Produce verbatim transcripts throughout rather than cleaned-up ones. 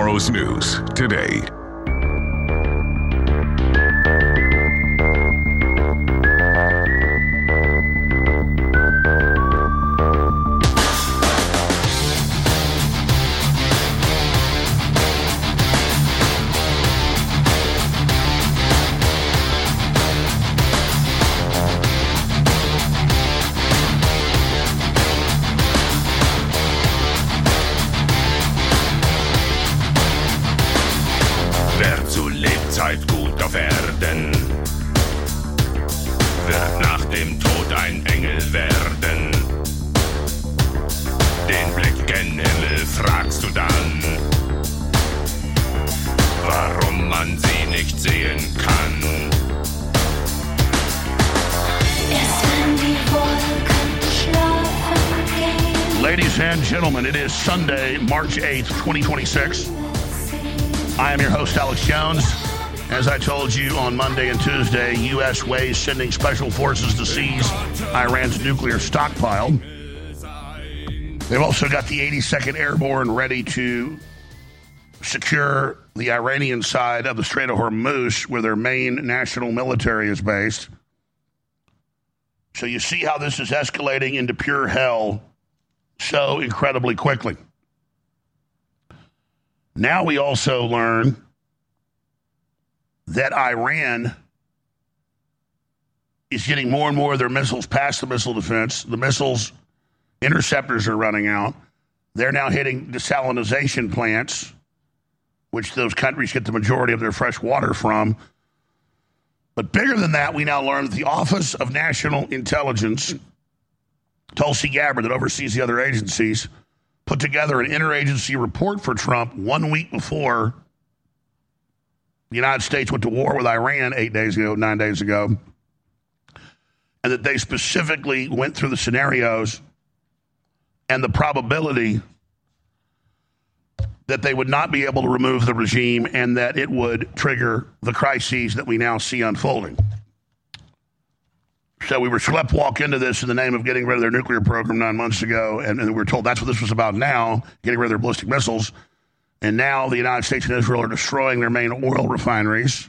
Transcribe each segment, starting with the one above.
Tomorrow's news today. Wer zu Lebzeit gut auf Erden, wird nach dem Tod ein Engel werden. Den Blick gen Himmel fragst du dann, warum man sie nicht sehen kann. Erst wenn die Wolken schlafen gehen. Ladies and gentlemen, it is Sunday, March eighth, twenty twenty-six. I am your host, Alex Jones. As I told you on Monday and Tuesday, U S ways sending special forces to seize Iran's nuclear stockpile. They've also got the eighty-second Airborne ready to secure the Iranian side of the Strait of Hormuz, where their main national military is based. So you see how this is escalating into pure hell so incredibly quickly. Now we also learn that Iran is getting more and more of their missiles past the missile defense. The missiles interceptors are running out. They're now hitting desalination plants, which those countries get the majority of their fresh water from. But bigger than that, we now learn that the Office of National Intelligence, Tulsi Gabbard, that oversees the other agencies, put together an interagency report for Trump one week before the United States went to war with Iran eight days ago, nine days ago, and that they specifically went through the scenarios and the probability that they would not be able to remove the regime and that it would trigger the crises that we now see unfolding. So we were sleptwalk into this in the name of getting rid of their nuclear program nine months ago, and, and we were told that's what this was about now, getting rid of their ballistic missiles. And now the United States and Israel are destroying their main oil refineries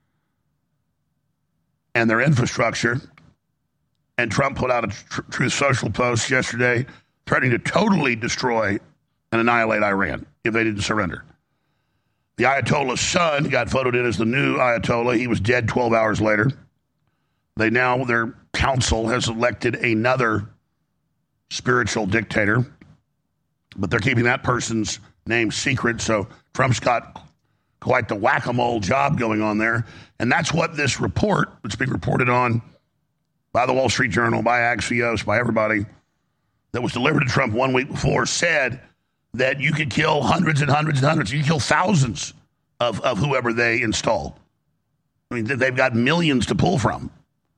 and their infrastructure. And Trump put out a tr- Truth Social post yesterday threatening to totally destroy and annihilate Iran if they didn't surrender. The Ayatollah's son got voted in as the new Ayatollah. He was dead twelve hours later. They now, their council has elected another spiritual dictator, but they're keeping that person's name secret, so Trump's got quite the whack-a-mole job going on there. And that's what this report, that's being reported on by the Wall Street Journal, by Axios, by everybody, that was delivered to Trump one week before, said that you could kill hundreds and hundreds and hundreds. You could kill thousands of, of whoever they install. I mean, they've got millions to pull from.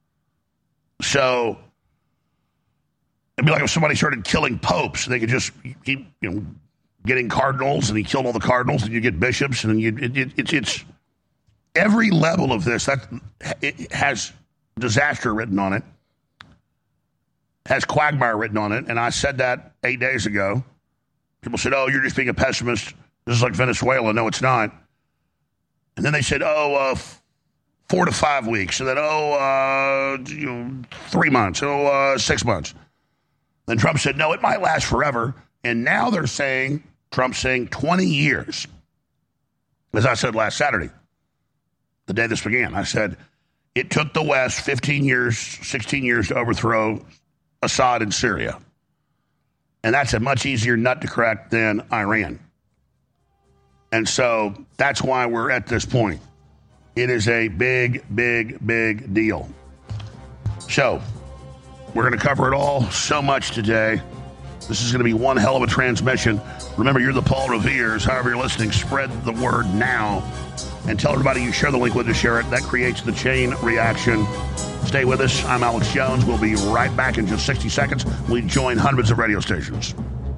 So it'd be like if somebody started killing popes. They could just keep, you know, getting cardinals, and he killed all the cardinals, and you get bishops, and you it, it, it's it's every level of this that it has disaster written on it, has quagmire written on it, and I said that eight days ago. People said, "Oh, you're just being a pessimist. This is like Venezuela." No, it's not. And then they said, "Oh, uh, four to five weeks," and then oh, uh, you know, three months, oh, uh, six months. Then Trump said, "No, it might last forever." And now they're saying, Trump's saying twenty years. As I said last Saturday, the day this began, I said, it took the West fifteen years, sixteen years to overthrow Assad in Syria. And that's a much easier nut to crack than Iran. And so that's why we're at this point. It is a big, big, big deal. So we're going to cover it all so much today. This is going to be one hell of a transmission. Remember, you're the Paul Revere's. However you're listening, spread the word now. And tell everybody you share the link with to share it. That creates the chain reaction. Stay with us. I'm Alex Jones. We'll be right back in just sixty seconds. We join hundreds of radio stations.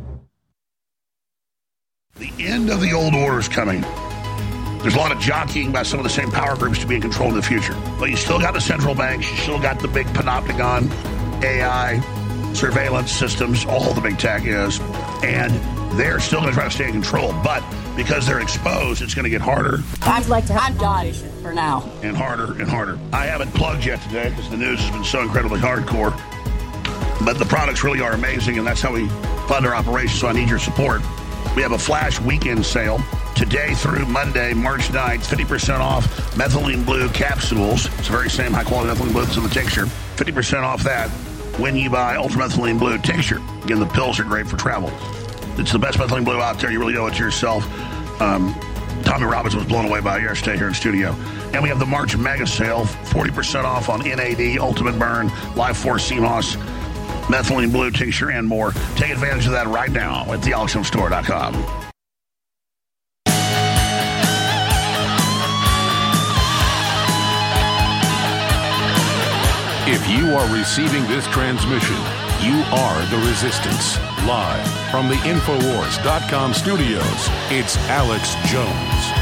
The end of the old order is coming. There's a lot of jockeying by some of the same power groups to be in control in the future. But you still got the central banks. You still got the big panopticon, A I, surveillance systems, all the big tech is. And they're still going to try to stay in control. But because they're exposed, it's going to get harder. I'd like to have done for now. And harder and harder. I haven't plugged yet today because the news has been so incredibly hardcore. But the products really are amazing, and that's how we fund our operation, so I need your support. We have a flash weekend sale today through Monday, March ninth, fifty percent off methylene blue capsules. It's the very same high-quality methylene blue that's in the tincture. fifty percent off that when you buy ultramethylene blue tincture. Again, the pills are great for travel. It's the best methylene blue out there. You really owe it to yourself. Um, Tommy Robinson was blown away by it yesterday here in studio. And we have the March mega sale, forty percent off on N A D, Ultimate Burn, Life Force C M O S, methylene blue tincture, and more. Take advantage of that right now at the alex jones store dot com. If you are receiving this transmission, you are the Resistance. Live from the Infowars dot com studios, it's Alex Jones.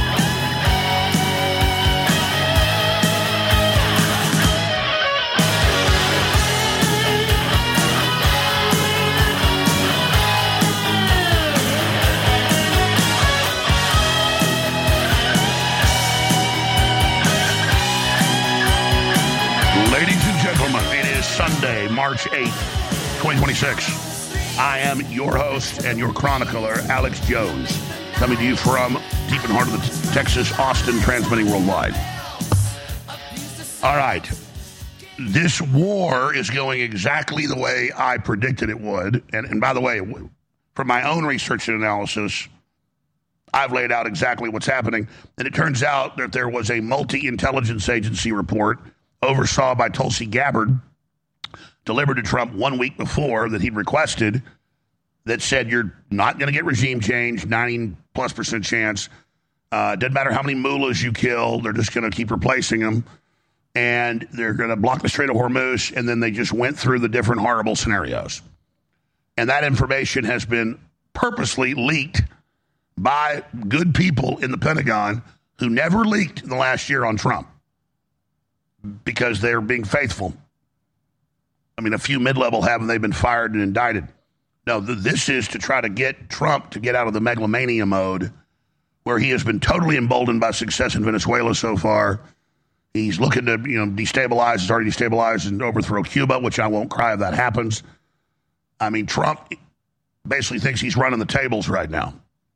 Sunday, March eighth, twenty twenty-six. I am your host and your chronicler, Alex Jones, coming to you from deep in the heart of the Texas, Austin, transmitting worldwide. All right. This war is going exactly the way I predicted it would. And, and by the way, from my own research and analysis, I've laid out exactly what's happening. And it turns out that there was a multi-intelligence agency report oversaw by Tulsi Gabbard, delivered to Trump one week before that he'd requested, that said you're not going to get regime change, ninety plus percent chance. Uh, doesn't matter how many mullahs you kill, they're just going to keep replacing them. And they're going to block the Strait of Hormuz. And then they just went through the different horrible scenarios. And that information has been purposely leaked by good people in the Pentagon who never leaked in the last year on Trump because they're being faithful. I mean, a few mid-level have, and they've been fired and indicted. No, th- this is to try to get Trump to get out of the megalomania mode where he has been totally emboldened by success in Venezuela so far. He's looking to, you know, destabilize, has already destabilized and overthrow Cuba, which I won't cry if that happens. I mean, Trump basically thinks he's running the tables right now.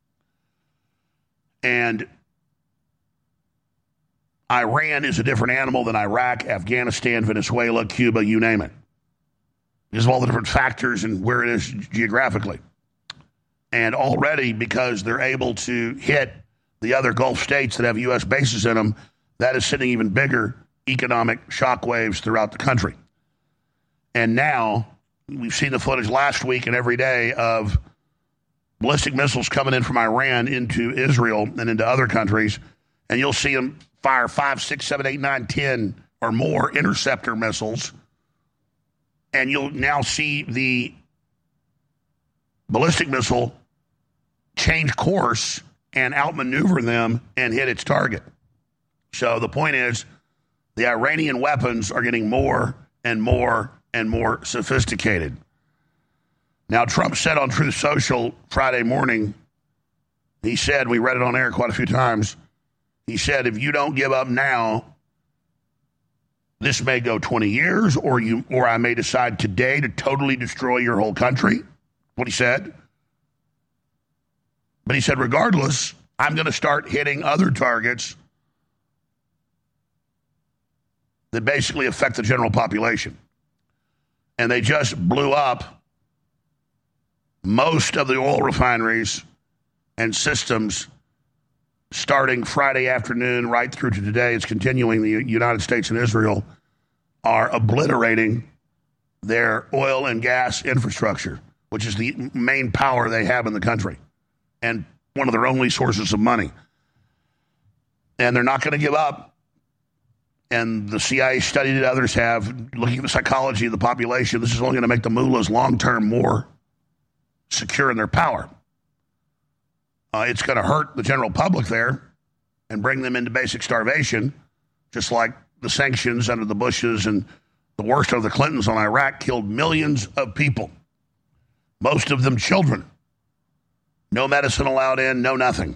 And Iran is a different animal than Iraq, Afghanistan, Venezuela, Cuba, you name it. Because of all the different factors and where it is geographically. And already, because they're able to hit the other Gulf states that have U S bases in them, that is sending even bigger economic shockwaves throughout the country. And now, we've seen the footage last week and every day of ballistic missiles coming in from Iran into Israel and into other countries. And you'll see them fire five, six, seven, eight, nine, ten or more interceptor missiles. And you'll now see the ballistic missile change course and outmaneuver them and hit its target. So the point is, the Iranian weapons are getting more and more and more sophisticated. Now, Trump said on Truth Social Friday morning, he said, we read it on air quite a few times, he said, if you don't give up now, this may go twenty years, or you, or I may decide today to totally destroy your whole country. What he said. But he said, regardless, I'm going to start hitting other targets that basically affect the general population. And they just blew up most of the oil refineries and systems starting Friday afternoon right through to today. It's continuing. The United States and Israel are obliterating their oil and gas infrastructure, which is the main power they have in the country and one of their only sources of money. And they're not going to give up. And the C I A studied it, others have, looking at the psychology of the population. This is only going to make the mullahs long-term more secure in their power. Uh, it's going to hurt the general public there and bring them into basic starvation, just like the sanctions under the Bushes and the worst of the Clintons on Iraq killed millions of people, most of them children. No medicine allowed in, no nothing.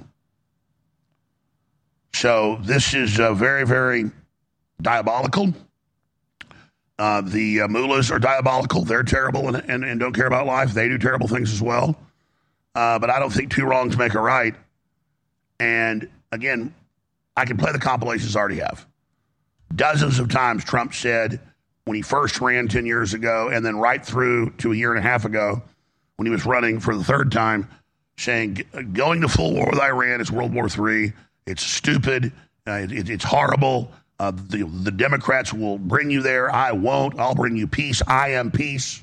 So this is uh, very, very diabolical. Uh, the uh, mullahs are diabolical. They're terrible and, and, and don't care about life. They do terrible things as well. Uh, but I don't think two wrongs make a right. And again, I can play the compilations I already have. Dozens of times Trump said when he first ran ten years ago and then right through to a year and a half ago when he was running for the third time, saying going to full war with Iran is World War Three. It's stupid. Uh, it, it's horrible. Uh, the, the Democrats will bring you there. I won't. I'll bring you peace. I am peace.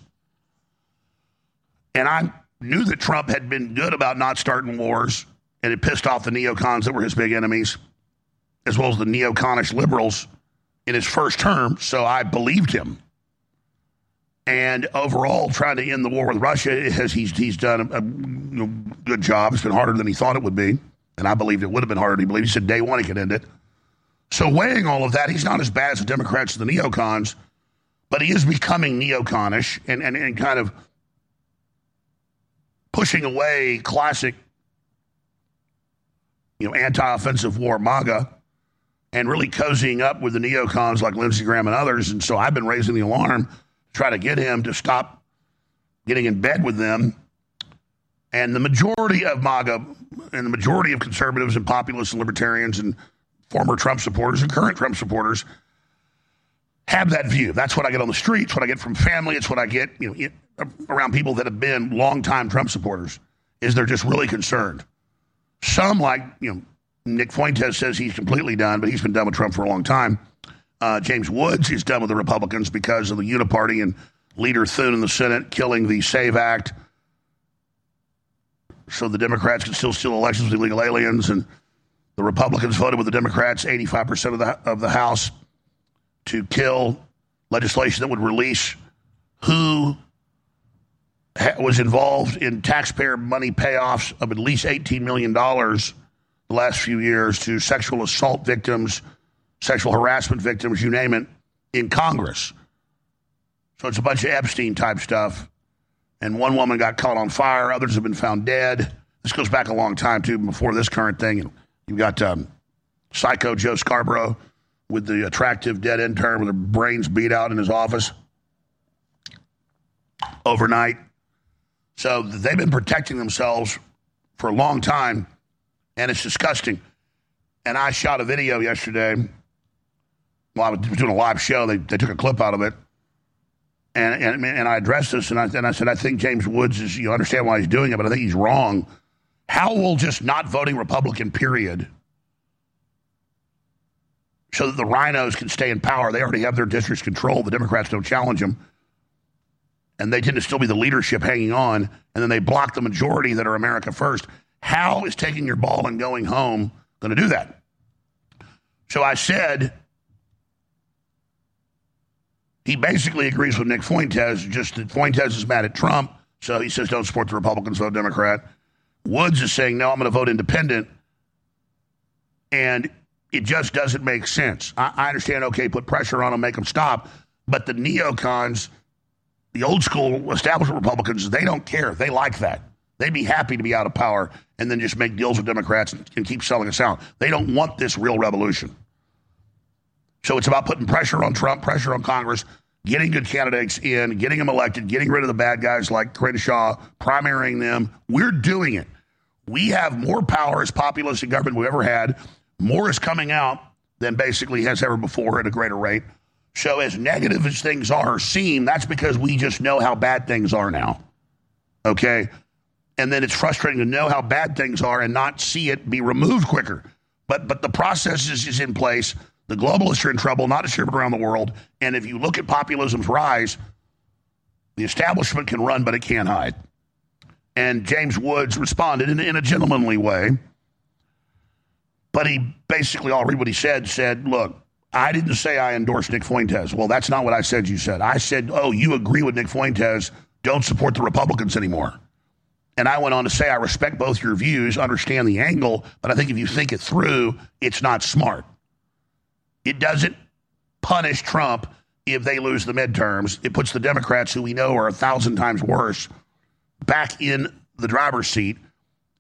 And I knew that Trump had been good about not starting wars, and it pissed off the neocons that were his big enemies, as well as the neoconish liberals in his first term, so I believed him. And overall, trying to end the war with Russia, has, he's, he's done a, a you know, good job. It's been harder than he thought it would be, and I believed it would have been harder than he believed. He said day one he could end it. So weighing all of that, he's not as bad as the Democrats and the neocons, but he is becoming neoconish and, and, and kind of pushing away classic, you know, anti-offensive war MAGA and really cozying up with the neocons like Lindsey Graham and others. And so I've been raising the alarm to try to get him to stop getting in bed with them. And the majority of MAGA and the majority of conservatives and populists and libertarians and former Trump supporters and current Trump supporters have that view. That's what I get on the streets, what I get from family. It's what I get, you know, it, around people that have been longtime Trump supporters, is they're just really concerned. Some, like, you know, Nick Fuentes says he's completely done, but he's been done with Trump for a long time. Uh, James Woods is done with the Republicans because of the uniparty and Leader Thune in the Senate killing the SAVE Act so the Democrats can still steal elections with illegal aliens, and the Republicans voted with the Democrats, eighty-five percent of the of the House, to kill legislation that would release who ha- was involved in taxpayer money payoffs of at least eighteen million dollars the last few years to sexual assault victims, sexual harassment victims, you name it, in Congress. So it's a bunch of Epstein-type stuff. And one woman got caught on fire. Others have been found dead. This goes back a long time, too, before this current thing. And you've got um, psycho Joe Scarborough with the attractive dead intern with her brains beat out in his office overnight. So they've been protecting themselves for a long time, and it's disgusting. And I shot a video yesterday. Well, I was doing a live show. They, they took a clip out of it. And, and and I addressed this, and I, and I said, I think James Woods is, you understand why he's doing it, but I think he's wrong. How will just not voting Republican, period, so that the rhinos can stay in power? They already have their districts controlled. The Democrats don't challenge them. And they tend to still be the leadership hanging on, and then they block the majority that are America first. How is taking your ball and going home going to do that? So I said, he basically agrees with Nick Fuentes, just that Fuentes is mad at Trump, so he says don't support the Republicans, vote Democrat. Woods is saying, no, I'm going to vote independent, and it just doesn't make sense. I, I understand, okay, put pressure on them, make them stop, but the neocons, the old school establishment Republicans, they don't care. They like that. They'd be happy to be out of power and then just make deals with Democrats and, and keep selling us out. They don't want this real revolution. So it's about putting pressure on Trump, pressure on Congress, getting good candidates in, getting them elected, getting rid of the bad guys like Crenshaw, primarying them. We're doing it. We have more power as populists in government we've ever had. More is coming out than basically has ever before at a greater rate. So as negative as things are or seem, that's because we just know how bad things are now. Okay? And then it's frustrating to know how bad things are and not see it be removed quicker. But but the process is, is in place. The globalists are in trouble, not distributed around the world. And if you look at populism's rise, the establishment can run, but it can't hide. And James Woods responded in, in a gentlemanly way. But he basically, I'll read what he said, said, look, I didn't say I endorsed Nick Fuentes. Well, that's not what I said you said. I said, oh, you agree with Nick Fuentes, don't support the Republicans anymore. And I went on to say, I respect both your views, understand the angle, but I think if you think it through, it's not smart. It doesn't punish Trump if they lose the midterms. It puts the Democrats, who we know are a thousand times worse, back in the driver's seat.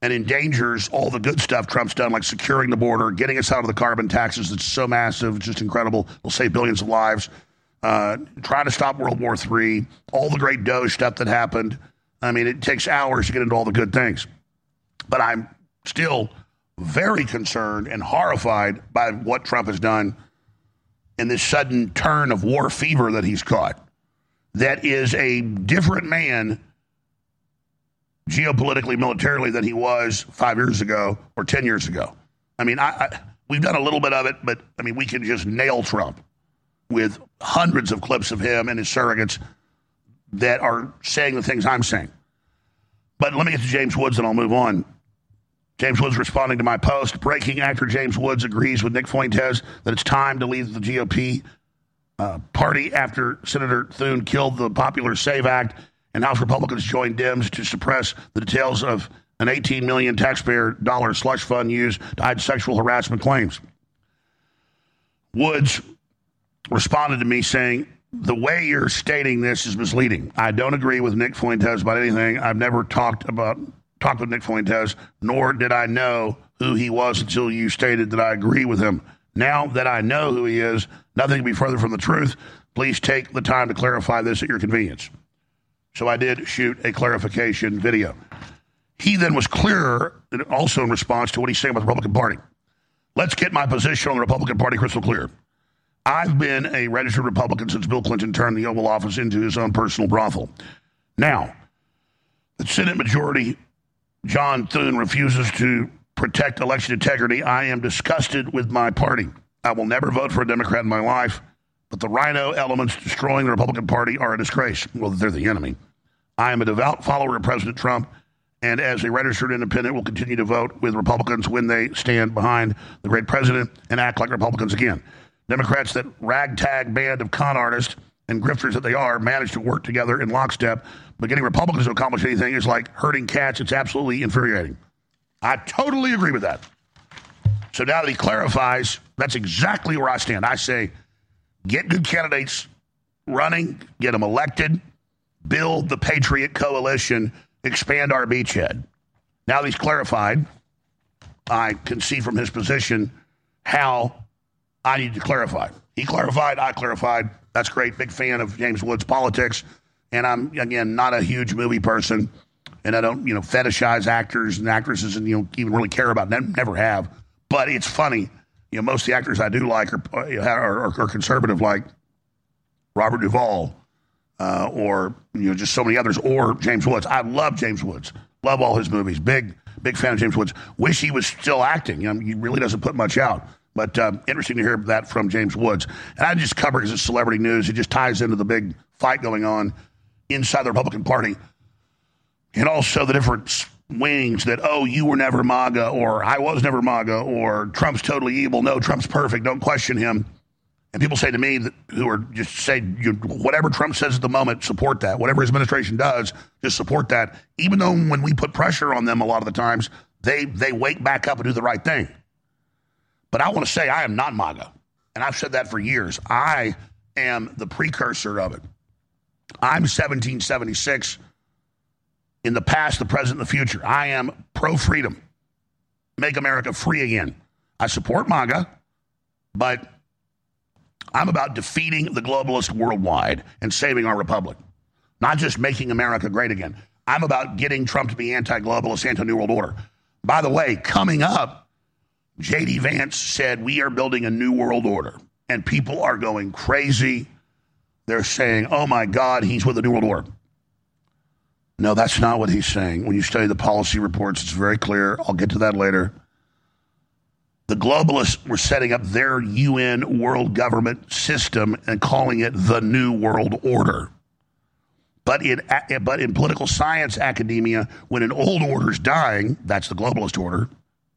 and endangers all the good stuff Trump's done, like securing the border, getting us out of the carbon taxes that's so massive, it's just incredible. It'll save billions of lives. Uh, trying to stop World War Three, all the great Doge stuff that happened. I mean, it takes hours to get into all the good things. But I'm still very concerned and horrified by what Trump has done in this sudden turn of war fever that he's caught. That is a different man geopolitically, militarily, than he was five years ago or ten years ago. I mean, I, I, we've done a little bit of it, but, I mean, we can just nail Trump with hundreds of clips of him and his surrogates that are saying the things I'm saying. But let me get to James Woods and I'll move on. James Woods responding to my post. Breaking actor James Woods agrees with Nick Fuentes that it's time to leave the G O P uh, party after Senator Thune killed the popular SAVE Act and House Republicans joined Dems to suppress the details of an eighteen million dollars taxpayer dollar slush fund used to hide sexual harassment claims. Woods responded to me saying, the way you're stating this is misleading. I don't agree with Nick Fuentes about anything. I've never talked about talked with Nick Fuentes, nor did I know who he was until you stated that I agree with him. Now that I know who he is, nothing can be further from the truth. Please take the time to clarify this at your convenience. So I did shoot a clarification video. He then was clearer, also in response to what he's saying about the Republican Party. Let's get my position on the Republican Party crystal clear. I've been a registered Republican since Bill Clinton turned the Oval Office into his own personal brothel. Now, the Senate Majority John Thune refuses to protect election integrity. I am disgusted with my party. I will never vote for a Democrat in my life, but the rhino elements destroying the Republican Party are a disgrace. Well, they're the enemy. I am a devout follower of President Trump, and as a registered independent, will continue to vote with Republicans when they stand behind the great president and act like Republicans again. Democrats, that ragtag band of con artists and grifters that they are, manage to work together in lockstep, but getting Republicans to accomplish anything is like herding cats. It's absolutely infuriating. I totally agree with that. So now that he clarifies, that's exactly where I stand. I say, get good candidates running, get them elected, build the Patriot Coalition, expand our beachhead. Now that he's clarified, I can see from his position how I need to clarify. He clarified, I clarified. That's great. Big fan of James Woods' politics. And I'm, again, not a huge movie person. And I don't, you know, fetishize actors and actresses and, you know, even really care about them. Never have. But it's funny. You know, most of the actors I do like are, are, are, are conservative, like Robert Duvall uh, or, you know, just so many others, or James Woods. I love James Woods. Love all his movies. Big, big fan of James Woods. Wish he was still acting. You know, he really doesn't put much out. But um, interesting to hear that from James Woods. And I just cover it because it's celebrity news. It just ties into the big fight going on inside the Republican Party. And also the different wings that, oh, you were never MAGA, or I was never MAGA, or Trump's totally evil. No, Trump's perfect. Don't question him. And people say to me that, who are just say, you, whatever Trump says at the moment, support that. Whatever his administration does, just support that. Even though when we put pressure on them a lot of the times, they they wake back up and do the right thing. But I want to say I am not MAGA, and I've said that for years. I am the precursor of it. I'm seventeen seventy-six, in the past, the present, and the future. I am pro-freedom. Make America free again. I support MAGA, but I'm about defeating the globalists worldwide and saving our republic, not just making America great again. I'm about getting Trump to be anti-globalist, anti-New World Order. By the way, coming up, J D Vance said, we are building a new world order. And people are going crazy. They're saying, oh, my God, he's with the New World Order. No, that's not what he's saying. When you study the policy reports, it's very clear. I'll get to that later. The globalists were setting up their U N world government system and calling it the New World Order. But in, but in political science academia, when an old order is dying, that's the globalist order,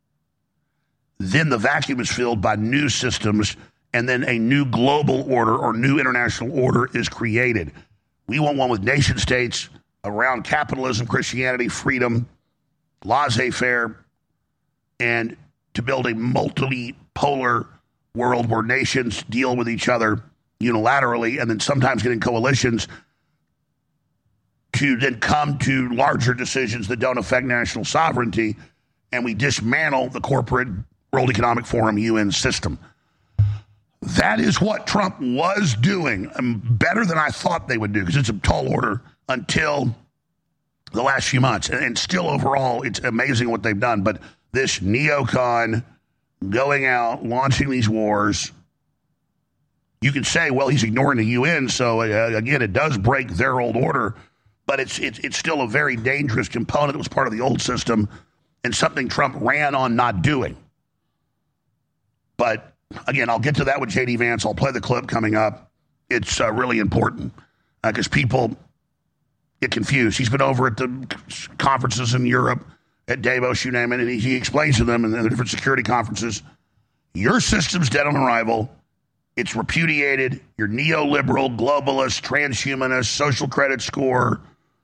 then the vacuum is filled by new systems, and then a new global order or new international order is created. We want one with nation states around capitalism, Christianity, freedom, laissez-faire, and to build a multipolar world where nations deal with each other unilaterally and then sometimes get in coalitions to then come to larger decisions that don't affect national sovereignty and we dismantle the corporate World Economic Forum U N system. That is what Trump was doing, um, better than I thought they would do, because it's a tall order until the last few months. And, and still overall, it's amazing what they've done. But this neocon going out, launching these wars, you can say, well, he's ignoring the U N, so uh, again, it does break their old order, but it's, it's it's still a very dangerous component that was part of the old system and something Trump ran on not doing. But again, I'll get to that with J D Vance. I'll play the clip coming up. It's uh, really important because uh, people get confused. He's been over at the conferences in Europe, at Davos, you name it, and he, he explains to them in the different security conferences, your system's dead on arrival. It's repudiated. Your neoliberal, globalist, transhumanist, social credit score,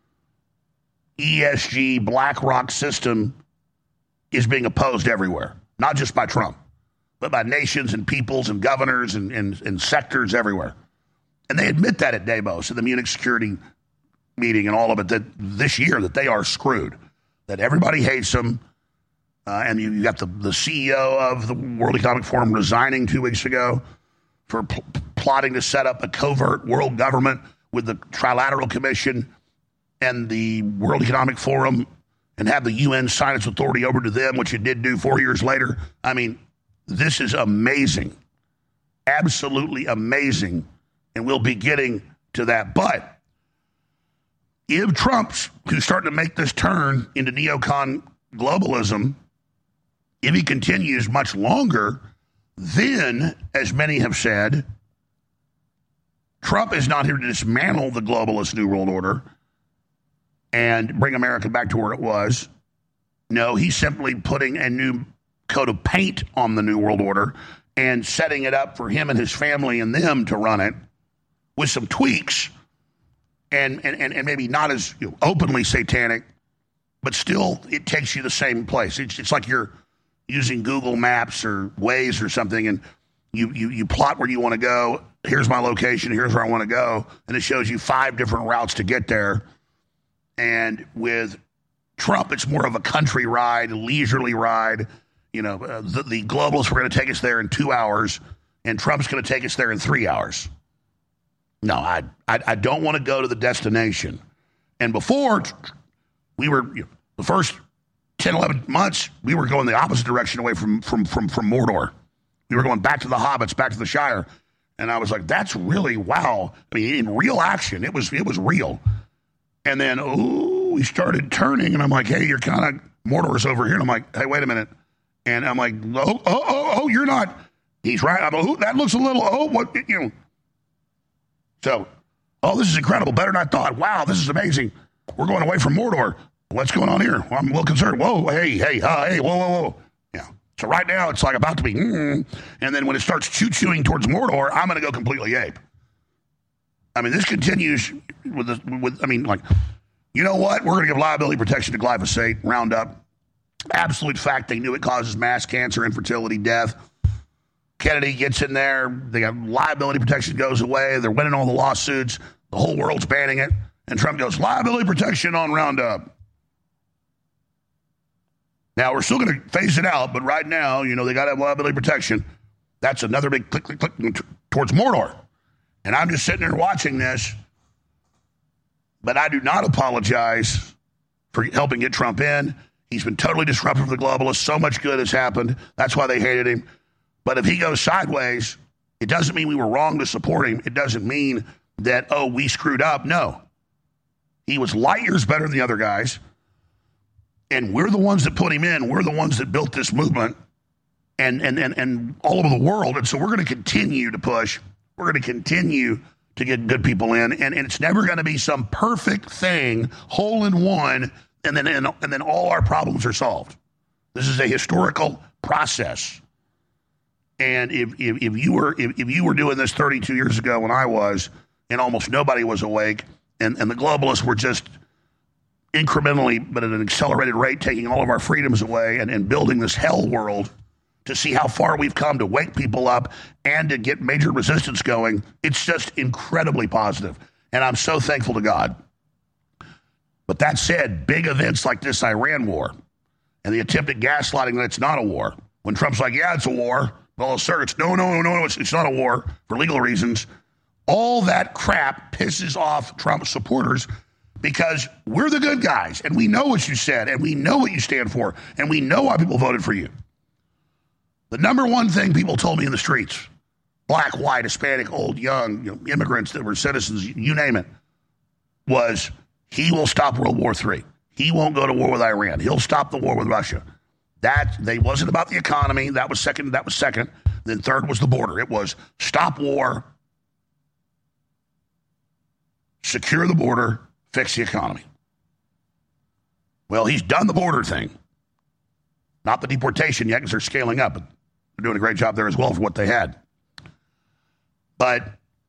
E S G, BlackRock system is being opposed everywhere, not just by Trump, but by nations and peoples and governors and, and, and sectors everywhere. And they admit that at Davos, in the Munich security meeting and all of it, that this year that they are screwed, that everybody hates them. Uh, and you, you got the, the C E O of the World Economic Forum resigning two weeks ago for pl- plotting to set up a covert world government with the Trilateral Commission and the World Economic Forum and have the U N sign its authority over to them, which it did do four years later. I mean, this is amazing, absolutely amazing, and we'll be getting to that. But if Trump's, who's starting to make this turn into neocon globalism, if he continues much longer, then, as many have said, Trump is not here to dismantle the globalist New World Order and bring America back to where it was. No, he's simply putting a new coat of paint on the New World Order and setting it up for him and his family and them to run it with some tweaks and, and, and maybe not as you know, openly satanic, but still it takes you the same place. It's, it's like you're using Google Maps or Waze or something, and you, you, you plot where you want to go. Here's my location. Here's where I want to go. And it shows you five different routes to get there. And with Trump, it's more of a country ride, a leisurely ride. You know, uh, the, the globalists were going to take us there in two hours, and Trump's going to take us there in three hours. No, I, I, I don't want to go to the destination. And before, we were, you know, the first ten, eleven months, we were going the opposite direction away from, from, from, from Mordor. We were going back to the Hobbits, back to the Shire. And I was like, that's really, wow. I mean, in real action, it was it was real. And then, ooh, we started turning, and I'm like, hey, you're kind of, Mordor's over here. And I'm like, hey, wait a minute. And I'm like, oh, oh, oh, oh, you're not. He's right. I'm like, oh, that looks a little, oh, what, you know. So, oh, this is incredible. Better than I thought. Wow, this is amazing. We're going away from Mordor. What's going on here? Well, I'm a little concerned. Whoa, hey, hey, uh, hey, whoa, whoa, whoa. Yeah. So right now it's like about to be, mm, and then when it starts choo-chooing towards Mordor, I'm going to go completely ape. I mean, this continues with, the, with, I mean, like, you know what? We're going to give liability protection to glyphosate, Roundup. Absolute fact, they knew it causes mass cancer, infertility, death. Kennedy gets in there. They got liability protection goes away. They're winning all the lawsuits. The whole world's banning it. And Trump goes, liability protection on Roundup. Now, we're still going to phase it out, but right now, you know, they got to have liability protection. That's another big click, click, click t- towards Mordor. And I'm just sitting there watching this, but I do not apologize for helping get Trump in. He's been totally disruptive for the globalists. So much good has happened. That's why they hated him. But if he goes sideways, it doesn't mean we were wrong to support him. It doesn't mean that, oh, we screwed up. No. He was light years better than the other guys. And we're the ones that put him in. We're the ones that built this movement and and and, and all over the world. And so we're going to continue to push. We're going to continue to get good people in. And, and it's never going to be some perfect thing, hole in one, and then and, and then all our problems are solved. This is a historical process. And if if, if you were if, if you were doing this thirty-two years ago when I was, and almost nobody was awake, and, and the globalists were just incrementally, but at an accelerated rate, taking all of our freedoms away and, and building this hell world to see how far we've come to wake people up and to get major resistance going, it's just incredibly positive. And I'm so thankful to God. But that said, big events like this Iran war and the attempt at gaslighting that it's not a war. When Trump's like, yeah, it's a war. Well, sir, it's no, no, no, no, it's, it's not a war for legal reasons. All that crap pisses off Trump supporters because we're the good guys, and we know what you said, and we know what you stand for, and we know why people voted for you. The number one thing people told me in the streets, black, white, Hispanic, old, young, you know, immigrants that were citizens, you name it, was he will stop World War Three. He won't go to war with Iran. He'll stop the war with Russia. That they wasn't about the economy. That was second. That was second. Then third was the border. It was stop war, secure the border, fix the economy. Well, he's done the border thing. Not the deportation yet because they're scaling up. They're doing a great job there as well for what they had. But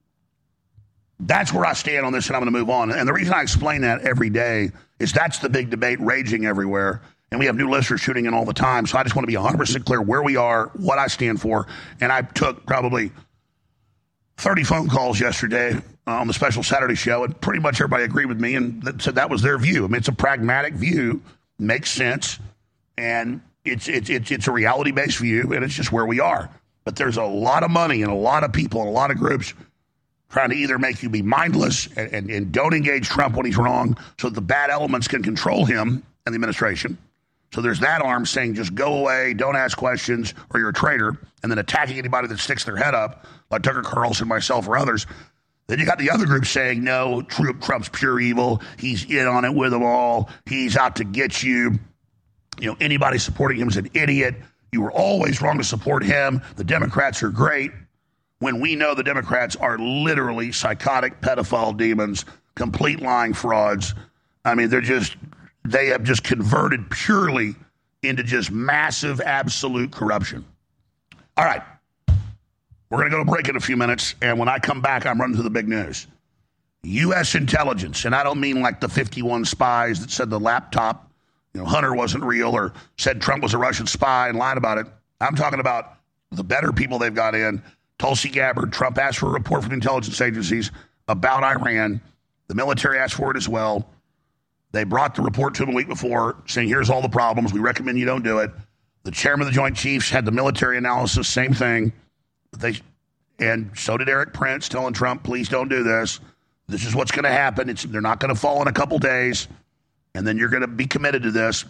that's where I stand on this, and I'm going to move on. And the reason I explain that every day is that's the big debate raging everywhere. And we have new listeners shooting in all the time. So I just want to be one hundred percent clear where we are, what I stand for. And I took probably thirty phone calls yesterday uh, on the special Saturday show, and pretty much everybody agreed with me and th- said that was their view. I mean, it's a pragmatic view, makes sense, and it's it's it's, it's a reality-based view, and it's just where we are. But there's a lot of money and a lot of people and a lot of groups trying to either make you be mindless and, and, and don't engage Trump when he's wrong so that the bad elements can control him and the administration. So there's that arm saying just go away, don't ask questions, or you're a traitor, and then attacking anybody that sticks their head up, like Tucker Carlson, myself, or others. Then you got the other group saying, no, Trump's pure evil. He's in on it with them all. He's out to get you. You know, anybody supporting him is an idiot. You were always wrong to support him. The Democrats are great. When we know the Democrats are literally psychotic pedophile demons, complete lying frauds. I mean, they're just... They have just converted purely into just massive, absolute corruption. All right. We're going to go to break in a few minutes, and when I come back, I'm running through the big news. U S intelligence, and I don't mean like the fifty-one spies that said the laptop, you know, Hunter wasn't real or said Trump was a Russian spy and lied about it. I'm talking about the better people they've got in. Tulsi Gabbard, Trump asked for a report from the intelligence agencies about Iran. The military asked for it as well. They brought the report to him a week before saying, here's all the problems. We recommend you don't do it. The chairman of the Joint Chiefs had the military analysis, same thing. They, and so did Eric Prince telling Trump, please don't do this. This is what's going to happen. It's, they're not going to fall in a couple days. And then you're going to be committed to this.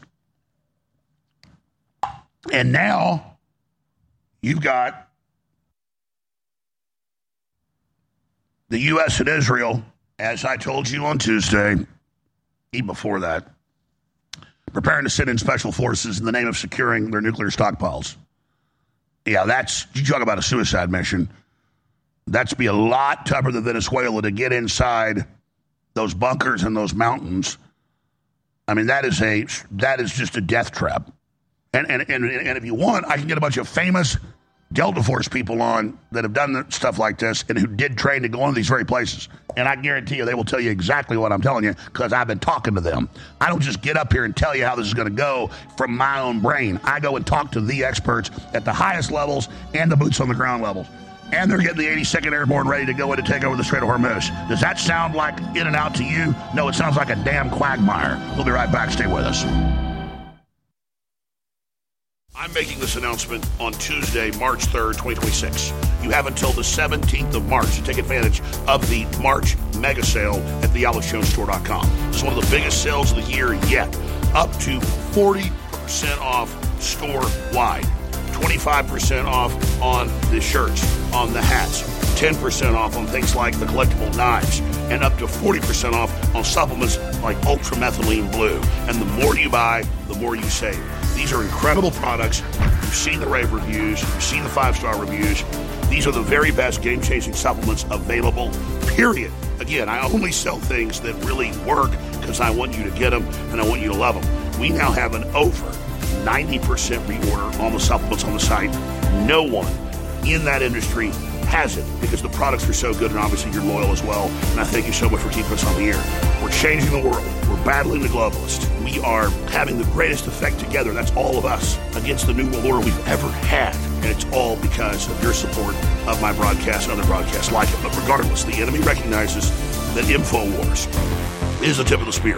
And now you've got the U S and Israel, as I told you on Tuesday, even before that, preparing to send in special forces in the name of securing their nuclear stockpiles. Yeah, that's, you talk about a suicide mission. That's be a lot tougher than Venezuela to get inside those bunkers and those mountains. I mean, that is a, that is just a death trap. And, and, and, and if you want, I can get a bunch of famous Delta Force people on that have done stuff like this and who did train to go on these very places. And I guarantee you they will tell you exactly what I'm telling you because I've been talking to them. I don't just get up here and tell you how this is going to go from my own brain. I go and talk to the experts at the highest levels and the boots on the ground levels. And they're getting the eighty-second Airborne ready to go in to take over the Strait of Hormuz. Does that sound like in and out to you? No, it sounds like a damn quagmire. We'll be right back. Stay with us. I'm making this announcement on Tuesday, March third, twenty twenty-six. You have until the seventeenth of March to take advantage of the March mega sale at the alex jones store dot com. It's one of the biggest sales of the year yet. Up to forty percent off store-wide. twenty-five percent off on the shirts, on the hats. ten percent off on things like the collectible knives. And up to forty percent off on supplements like Ultramethylene Blue. And the more you buy, the more you save. These are incredible products. You've seen the rave reviews. You've seen the five-star reviews. These are the very best game-changing supplements available, period. Again, I only sell things that really work because I want you to get them and I want you to love them. We now have an over ninety percent reorder on the supplements on the site. No one in that industry has it because the products are so good, and obviously you're loyal as well. And I thank you so much for keeping us on the air. We're changing the world. We're battling the globalists. We are having the greatest effect together, that's all of us, against the new world order we've ever had. And it's all because of your support of my broadcast and other broadcasts like it. But regardless, the enemy recognizes that InfoWars is the tip of the spear.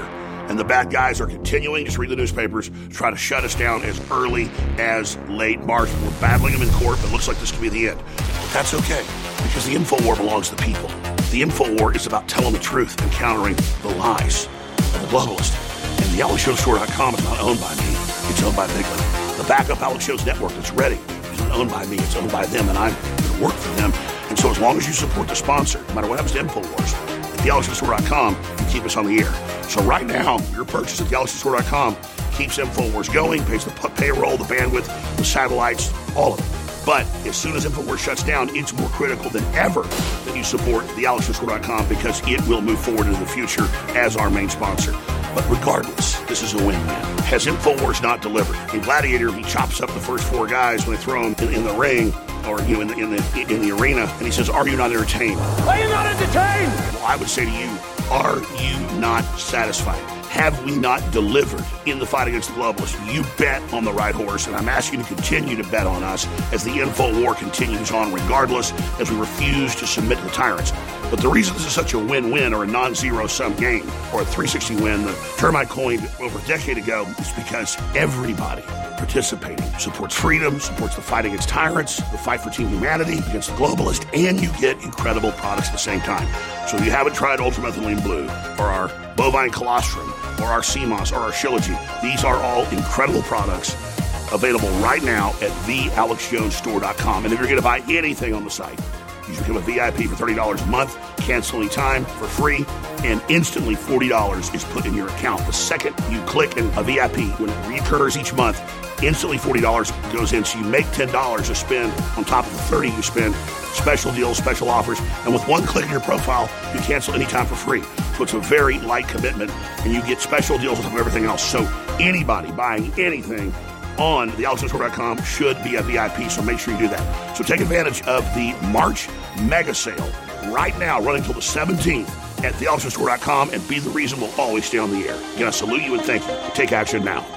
And the bad guys are continuing, just read the newspapers, to try to shut us down as early as late March. We're battling them in court, but it looks like this could be the end. But that's okay, because the InfoWar belongs to the people. The InfoWar is about telling the truth and countering the lies of the globalists. And the Alex Show Store dot com is not owned by me. It's owned by Bigland. The backup Alex Shows network that's ready is not owned by me. It's owned by them, and I'm going to work for them. And so as long as you support the sponsor, no matter what happens to InfoWars, at the Alex Show Store dot com, you keep us on the air. So right now, your purchase at the Alex Show Store dot com keeps InfoWars going, pays the payroll, the bandwidth, the satellites, all of it. But as soon as InfoWars shuts down, it's more critical than ever that you support the Alex Show Store dot com, because it will move forward into the future as our main sponsor. But regardless, this is a win-win. Has InfoWars not delivered? In Gladiator, he chops up the first four guys when they throw them in, in the ring, or you know, in the in the in the arena, and he says, "Are you not entertained? Are you not entertained?" Well, I would say to you, are you not satisfied? Have we not delivered in the fight against the globalists? You bet on the right horse, and I'm asking you to continue to bet on us as the info war continues on, regardless, as we refuse to submit to the tyrants. But the reason this is such a win-win, or a non-zero-sum game, or a three sixty win, the term I coined over a decade ago, is because everybody participating supports freedom, supports the fight against tyrants, the fight for team humanity against the globalist, and you get incredible products at the same time. So if you haven't tried Ultramethylene Blue, or our Bovine Colostrum, or our C M O S, or our Shilajit, these are all incredible products available right now at the Alex Jones Store dot com. And if you're going to buy anything on the site, you should become a V I P for thirty dollars a month, cancel any time for free, and instantly forty dollars is put in your account. The second you click in a V I P, when it recurs each month, instantly forty dollars goes in, so you make ten dollars to spend on top of the thirty dollars you spend. Special deals, special offers, and with one click in your profile, you cancel anytime for free. So it's a very light commitment, and you get special deals on top of everything else. So anybody buying anything on the Alex Jones Store dot com should be a V I P, so make sure you do that. So take advantage of the March mega sale right now, running until the seventeenth at the Alex Jones Store dot com, and be the reason we'll always stay on the air. Again, I salute you and thank you. Take action now.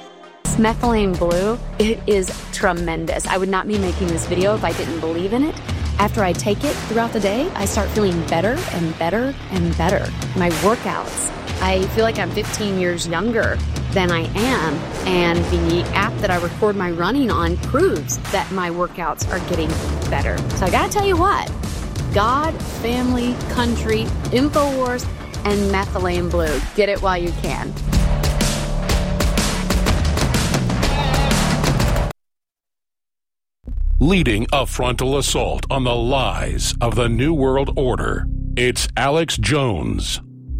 Methylene Blue, it is tremendous. I would not be making this video if I didn't believe in it. After I take it throughout the day, I start feeling better and better and better. My workouts, I feel like I'm fifteen years younger than I am, and the app that I record my running on proves that my workouts are getting better. So I gotta tell you what, God, family, country, InfoWars, and Methylene Blue. Get it while you can. Leading a frontal assault on the lies of the New World Order, it's Alex Jones.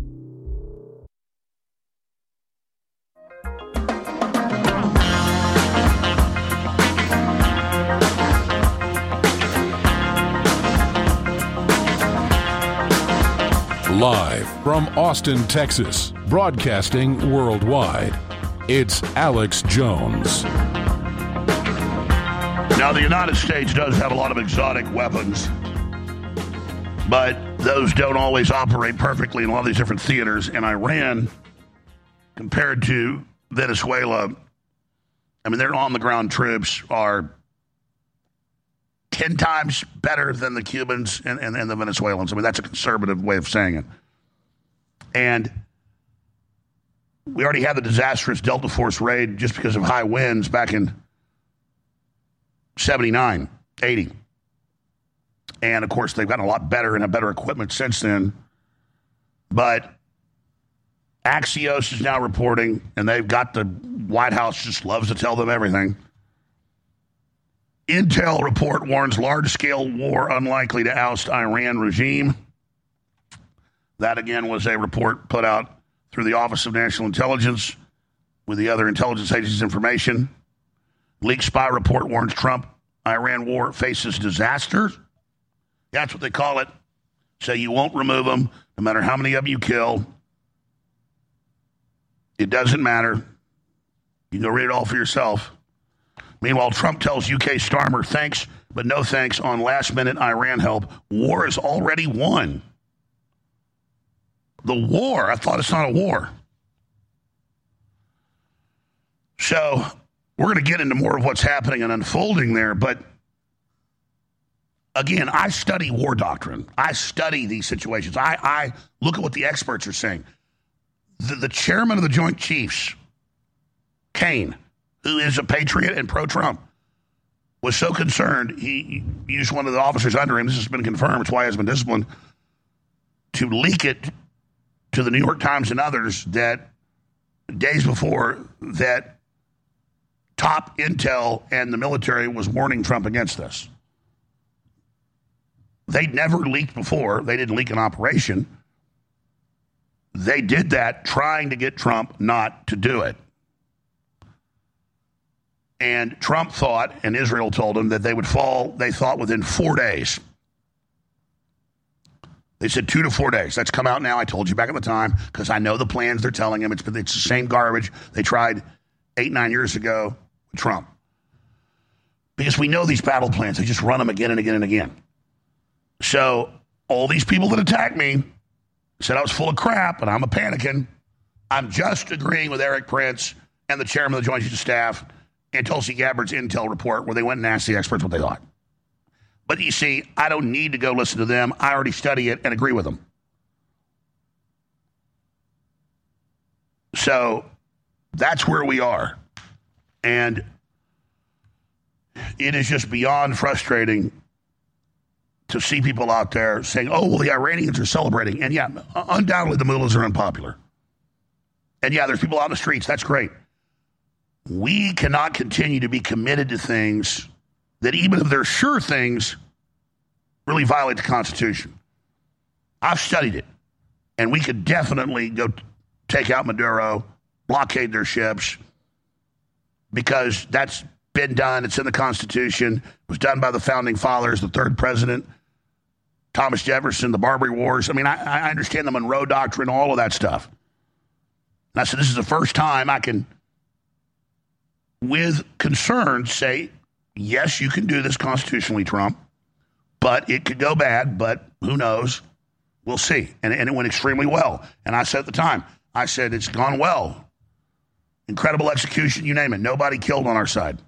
Live from Austin, Texas, broadcasting worldwide, it's Alex Jones. Now, the United States does have a lot of exotic weapons, but those don't always operate perfectly in a lot of these different theaters. And Iran, compared to Venezuela, I mean, their on-the-ground troops are ten times better than the Cubans and, and, and the Venezuelans. I mean, that's a conservative way of saying it. And we already had the disastrous Delta Force raid just because of high winds back in seventy-nine, eighty. And, of course, they've gotten a lot better and have better equipment since then. But Axios is now reporting, and they've got the White House just loves to tell them everything. Intel report warns large-scale war unlikely to oust Iran regime. That, again, was a report put out through the Office of National Intelligence with the other intelligence agencies' information. Leaked spy report warns Trump Iran war faces disaster. That's what they call it. Say you won't remove them, no matter how many of them you kill. It doesn't matter. You can go read it all for yourself. Meanwhile, Trump tells U K Starmer thanks, but no thanks on last-minute Iran help. War is already won. The war, I thought it's not a war. So we're going to get into more of what's happening and unfolding there, but again, I study war doctrine. I study these situations. I, I look at what the experts are saying. The, the chairman of the Joint Chiefs, Kane, who is a patriot and pro-Trump, was so concerned, he used one of the officers under him, this has been confirmed, it's why he has been disciplined, to leak it to the New York Times and others that days before that top intel and the military was warning Trump against this. They'd never leaked before. They didn't leak an operation. They did that trying to get Trump not to do it. And Trump thought, and Israel told him, that they would fall, they thought, within four days. They said two to four days. That's come out now. I told you back at the time, because I know the plans they're telling him. It's, it's the same garbage they tried eight, nine years ago with Trump. Because we know these battle plans. They just run them again and again and again. So all these people that attacked me said I was full of crap, and I'm a panicking. I'm just agreeing with Eric Prince and the chairman of the Joint Chiefs of Staff and Tulsi Gabbard's intel report where they went and asked the experts what they thought. But you see, I don't need to go listen to them. I already study it and agree with them. So that's where we are. And it is just beyond frustrating to see people out there saying, oh, well, the Iranians are celebrating. And yeah, undoubtedly the mullahs are unpopular. And yeah, there's people out in the streets. That's great. We cannot continue to be committed to things that, even if they're sure things, really violate the Constitution. I've studied it. And we could definitely go take out Maduro, blockade their ships, because that's been done. It's in the Constitution. It was done by the founding fathers, the third president, Thomas Jefferson, the Barbary Wars. I mean, I, I understand the Monroe Doctrine, all of that stuff. And I said, this is the first time I can, with concern, say, yes, you can do this constitutionally, Trump, but it could go bad, but who knows? We'll see. And, and it went extremely well. And I said at the time, I said, it's gone well. Incredible execution, you name it. Nobody killed on our side.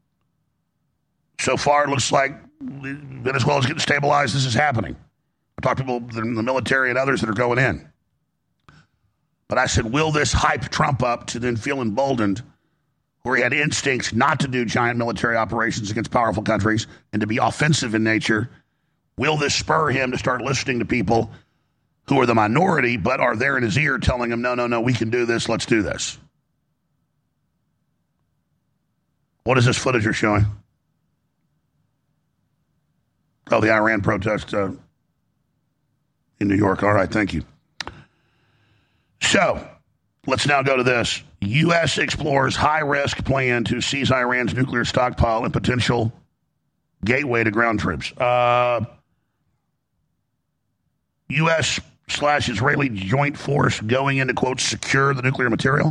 So far, it looks like Venezuela's getting stabilized. This is happening. I talked to people in the military and others that are going in. But I said, will this hype Trump up to then feel emboldened, where he had instincts not to do giant military operations against powerful countries and to be offensive in nature? Will this spur him to start listening to people who are the minority but are there in his ear telling him, no, no, no, we can do this, let's do this? What is this footage you're showing? Oh, the Iran protest uh, in New York. All right, thank you. So, let's now go to this. U S explores high-risk plan to seize Iran's nuclear stockpile and potential gateway to ground troops. Uh, U S slash Israeli joint force going in to, quote, secure the nuclear material?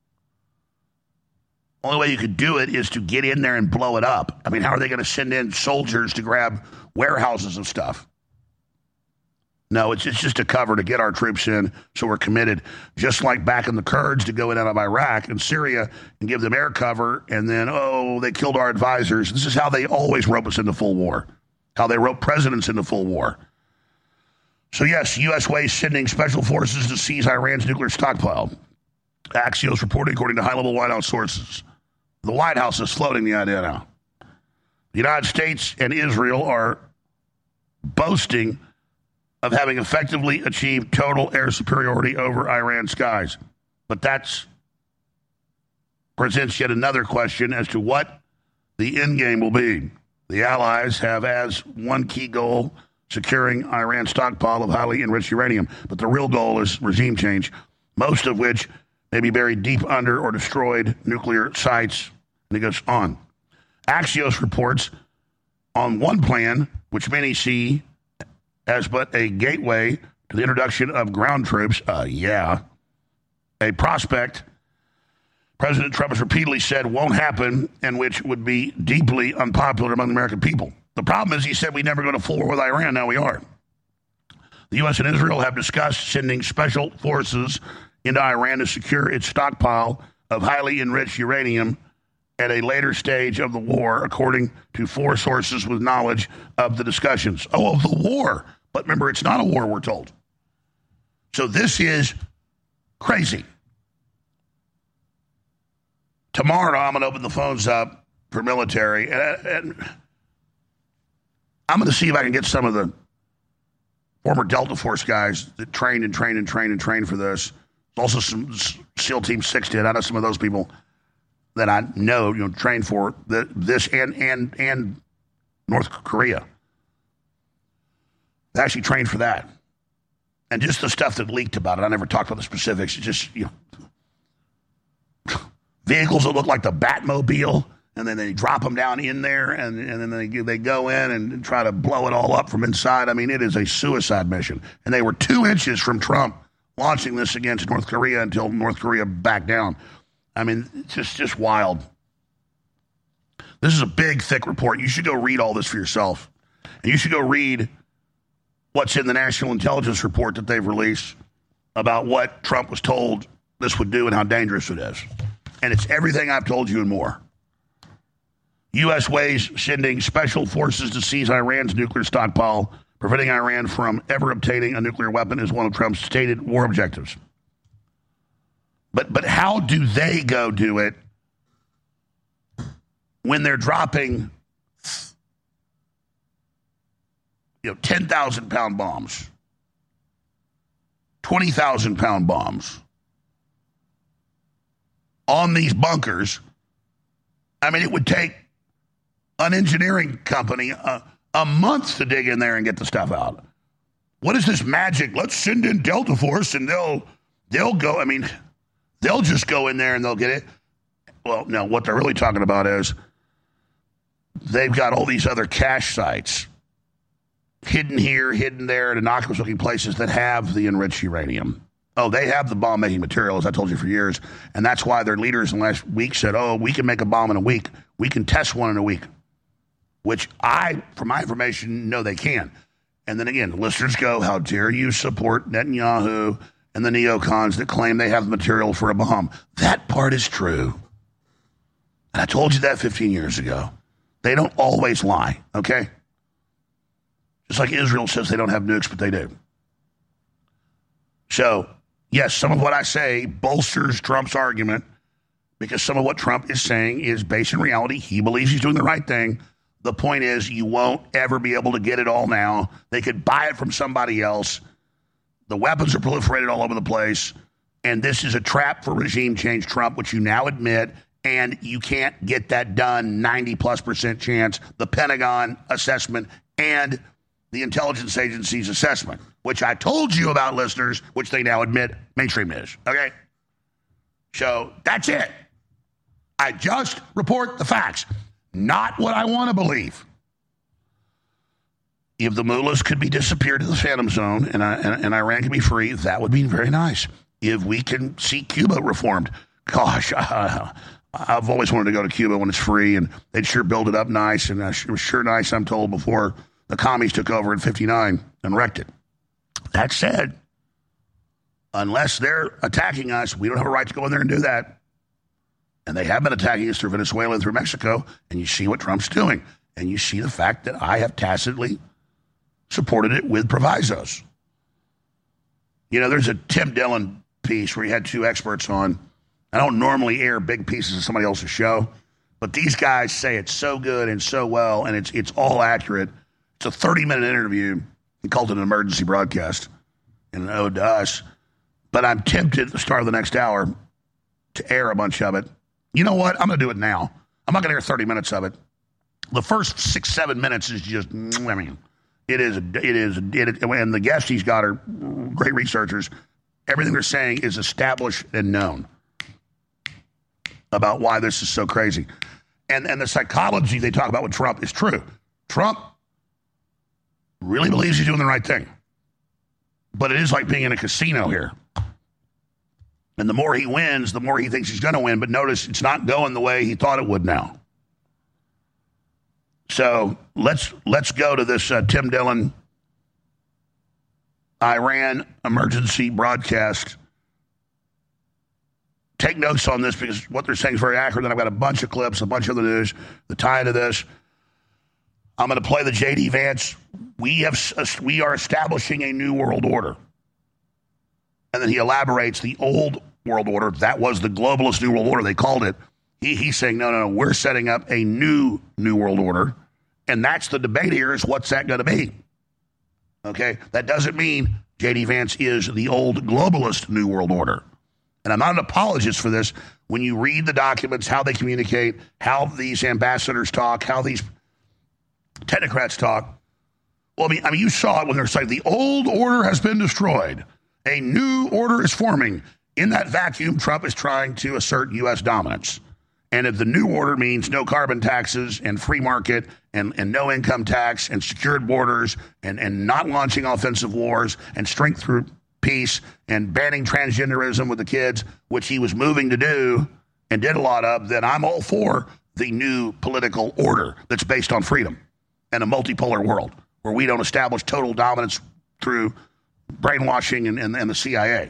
Only way you could do it is to get in there and blow it up. I mean, how are they going to send in soldiers to grab warehouses of stuff? No, it's, it's just a cover to get our troops in, so we're committed. Just like backing the Kurds to go in out of Iraq and Syria and give them air cover, and then, oh, they killed our advisors. This is how they always rope us into full war, how they rope presidents into full war. So, yes, U S ways sending special forces to seize Iran's nuclear stockpile. Axios reporting, according to high-level White House sources. The White House is floating the idea now. The United States and Israel are boasting of having effectively achieved total air superiority over Iran's skies. But that presents yet another question as to what the end game will be. The allies have as one key goal securing Iran's stockpile of highly enriched uranium. But the real goal is regime change, most of which may be buried deep under or destroyed nuclear sites. And it goes on. Axios reports on one plan, which many see as but a gateway to the introduction of ground troops. Uh, yeah. A prospect President Trump has repeatedly said won't happen and which would be deeply unpopular among the American people. The problem is he said we never go to full war with Iran. Now we are. The U S and Israel have discussed sending special forces into Iran to secure its stockpile of highly enriched uranium at a later stage of the war, according to four sources with knowledge of the discussions. Oh, of the war. But remember, it's not a war, we're told. So this is Crazy. Tomorrow, I'm going to open the phones up for military, and, and I'm going to see if I can get some of the former Delta Force guys that trained and trained and trained and trained for this. Also, some SEAL Team six did. I know some of those people that I know, you know, trained for the, this and and and North Korea. They actually trained for that. And just the stuff that leaked about it. I never talked about the specifics. It's just, you know, vehicles that look like the Batmobile, and then they drop them down in there, and, and then they, they go in and try to blow it all up from inside. I mean, it is a suicide mission. And they were two inches from Trump launching this against North Korea until North Korea backed down. I mean, it's just, just wild. This is a big, thick report. You should go read all this for yourself. And you should go read what's in the National Intelligence Report that they've released about what Trump was told this would do and how dangerous it is. And it's everything I've told you and more. U S weighs sending special forces to seize Iran's nuclear stockpile. Preventing Iran from ever obtaining a nuclear weapon is one of Trump's stated war objectives. But but how do they go do it when they're dropping, you know, ten thousand pound bombs, twenty thousand pound bombs on these bunkers? I mean, it would take an engineering company a, a month to dig in there and get the stuff out. What is this magic? Let's send in Delta Force and they'll they'll go. I mean, they'll just go in there and they'll get it. Well, no, what they're really talking about is they've got all these other cache sites hidden here, hidden there, in innocuous-looking places that have the enriched uranium. Oh, they have the bomb-making material, as I told you for years, and that's why their leaders in the last week said, oh, we can make a bomb in a week. We can test one in a week, which I, from my information, know they can. And then again, the listeners go, how dare you support Netanyahu and the neocons that claim they have the material for a bomb. That part is true. And I told you that fifteen years ago. They don't always lie, okay? Just like Israel says they don't have nukes, but they do. So, yes, some of what I say bolsters Trump's argument because some of what Trump is saying is based in reality. He believes he's doing the right thing. The point is you won't ever be able to get it all now. They could buy it from somebody else. The weapons are proliferated all over the place. And this is a trap for regime change Trump, which you now admit. And you can't get that done, ninety plus percent chance. The Pentagon assessment and the intelligence agency's assessment, which I told you about, listeners, which they now admit mainstream is. Okay? So that's it. I just report the facts, not what I want to believe. If the mullahs could be disappeared to the Phantom Zone and, I, and, and Iran can be free, that would be very nice. If we can see Cuba reformed, gosh, uh, I've always wanted to go to Cuba when it's free, and they'd sure build it up nice, and it was sure nice, I'm told, before the commies took over in fifty-nine and wrecked it. That said, unless they're attacking us, we don't have a right to go in there and do that. And they have been attacking us through Venezuela and through Mexico, and you see what Trump's doing. And you see the fact that I have tacitly supported it with provisos. You know, there's a Tim Dillon piece where he had two experts on. I don't normally air big pieces of somebody else's show, but these guys say it so good and so well, and it's it's all accurate. It's a thirty-minute interview. He called it an emergency broadcast, and an ode to us. But I'm tempted at the start of the next hour to air a bunch of it. You know what? I'm going to do it now. I'm not going to air thirty minutes of it. The first six, seven minutes is just, I mean, it is, it is, it is, and the guests he's got are great researchers. Everything they're saying is established and known about why this is so crazy. And and the psychology they talk about with Trump is true. Trump really believes he's doing the right thing. But it is like being in a casino here. And the more he wins, the more he thinks he's going to win. But notice it's not going the way he thought it would now. So let's let's go to this uh, Tim Dillon Iran emergency broadcast. Take notes on this because what they're saying is very accurate. Then I've got a bunch of clips, a bunch of other news that tie into this. I'm going to play the J D Vance. We have we are establishing a new world order. And then he elaborates the old world order. That was the globalist new world order, they called it. He, he's saying, no, no, no, we're setting up a new new world order. And that's the debate here is what's that going to be? Okay, that doesn't mean J D. Vance is the old globalist new world order. And I'm not an apologist for this. When you read the documents, how they communicate, how these ambassadors talk, how these technocrats talk. Well, I mean, I mean, you saw it when they're saying the old order has been destroyed. A new order is forming. In that vacuum, Trump is trying to assert U S dominance. And if the new order means no carbon taxes and free market and, and no income tax and secured borders and, and not launching offensive wars and strength through peace and banning transgenderism with the kids, which he was moving to do and did a lot of, then I'm all for the new political order that's based on freedom and a multipolar world where we don't establish total dominance through brainwashing and, and, and the C I A.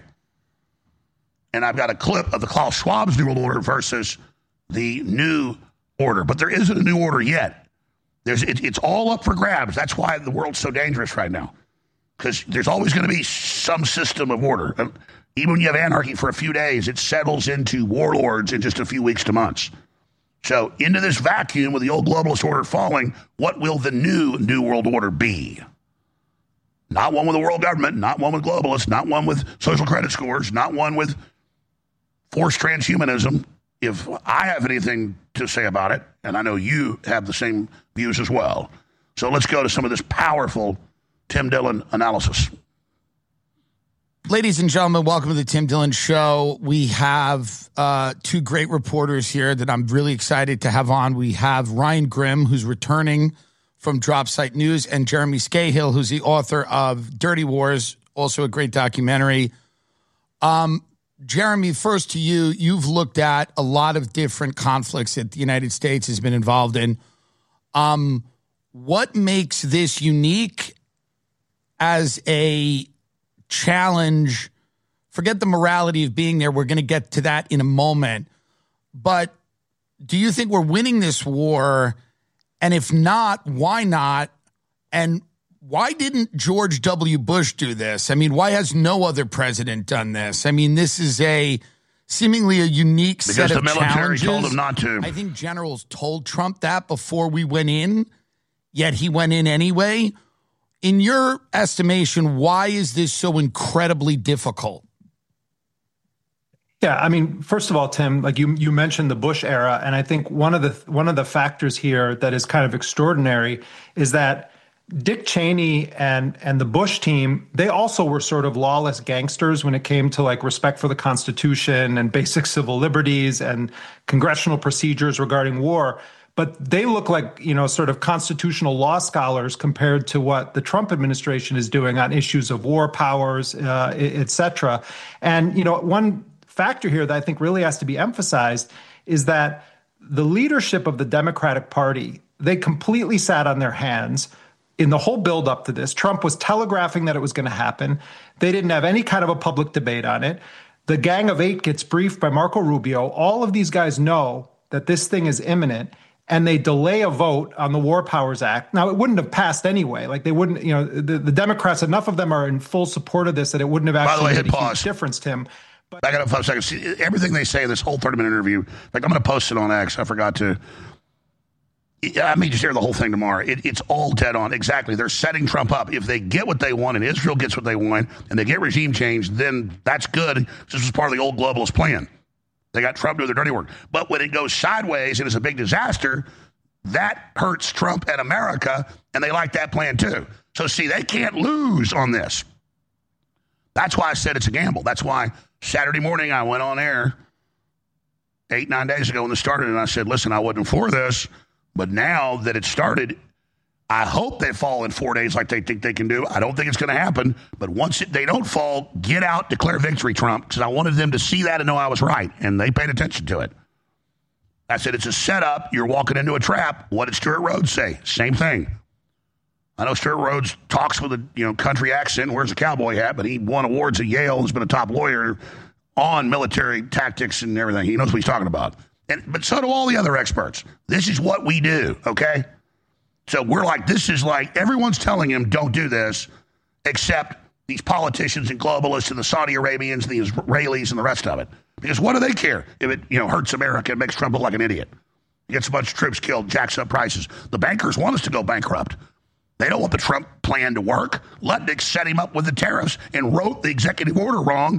And I've got a clip of the Klaus Schwab's New World Order versus the new order. But there isn't a new order yet. There's it, It's all up for grabs. That's why the world's so dangerous right now. Because there's always going to be some system of order. Even when you have anarchy for a few days, it settles into warlords in just a few weeks to months. So into this vacuum with the old globalist order falling, what will the new New World Order be? Not one with the world government, not one with globalists, not one with social credit scores, not one with forced transhumanism. If I have anything to say about it, and I know you have the same views as well. So let's go to some of this powerful Tim Dillon analysis. Ladies and gentlemen, welcome to the Tim Dillon Show. We have uh, two great reporters here that I'm really excited to have on. We have Ryan Grim, who's returning from Drop Site News, and Jeremy Scahill, who's the author of Dirty Wars, also a great documentary. Um, Jeremy, first to you, you've looked at a lot of different conflicts that the United States has been involved in. Um, what makes this unique as a challenge? Forget the morality of being there. We're going to get to that in a moment. But do you think we're winning this war? And if not, why not? And why didn't George W. Bush do this? I mean, why has no other president done this? I mean, this is a seemingly a unique because set of the military challenges. told him not to. I think generals told Trump that before we went in, yet he went in anyway. In your estimation, why is this so incredibly difficult? Yeah, I mean, first of all, Tim, like you you mentioned the Bush era, and I think one of the one of the factors here that is kind of extraordinary is that Dick Cheney and and the Bush team, they also were sort of lawless gangsters when it came to like respect for the Constitution and basic civil liberties and congressional procedures regarding war. But they look like, you know, sort of constitutional law scholars compared to what the Trump administration is doing on issues of war powers, uh, et cetera. And, you know, one factor here that I think really has to be emphasized is that the leadership of the Democratic Party, they completely sat on their hands in the whole buildup to this. Trump was telegraphing that it was going to happen. They didn't have any kind of a public debate on it. The Gang of Eight gets briefed by Marco Rubio. All of these guys know that this thing is imminent, and they delay a vote on the War Powers Act. Now, it wouldn't have passed anyway. Like, they wouldn't, you know, the, the Democrats, enough of them are in full support of this that it wouldn't have actually way, made hit a pause. huge difference, Tim. But Back it up five seconds. See, everything they say in this whole thirty-minute interview, like I'm going to post it on X. I forgot to. I may just hear the whole thing tomorrow. It, it's all dead on. Exactly. They're setting Trump up. If they get what they want and Israel gets what they want and they get regime change, then that's good. This was part of the old globalist plan. They got Trump doing their dirty work. But when it goes sideways and it's a big disaster, that hurts Trump and America, and they like that plan too. So, see, they can't lose on this. That's why I said it's a gamble. That's why Saturday morning I went on air eight, nine days ago when it started, and I said, listen, I wasn't for this, but now that it started, I hope they fall in four days like they think they can do. I don't think it's going to happen, but once it, they don't fall, get out, declare victory, Trump, because I wanted them to see that and know I was right, and they paid attention to it. I said, it's a setup. You're walking into a trap. What did Stuart Rhodes say? Same thing. I know Stuart Rhodes talks with a you know country accent, wears a cowboy hat, but he won awards at Yale, has been a top lawyer on military tactics and everything. He knows what he's talking about. And but so do all the other experts. This is what we do, okay? So we're like, this is like, everyone's telling him, don't do this, except these politicians and globalists and the Saudi Arabians and the Israelis and the rest of it. Because what do they care if it, you know, hurts America and makes Trump look like an idiot? Gets a bunch of troops killed, jacks up prices. The bankers want us to go bankrupt. They don't want the Trump plan to work. Lutnick set him up with the tariffs and wrote the executive order wrong.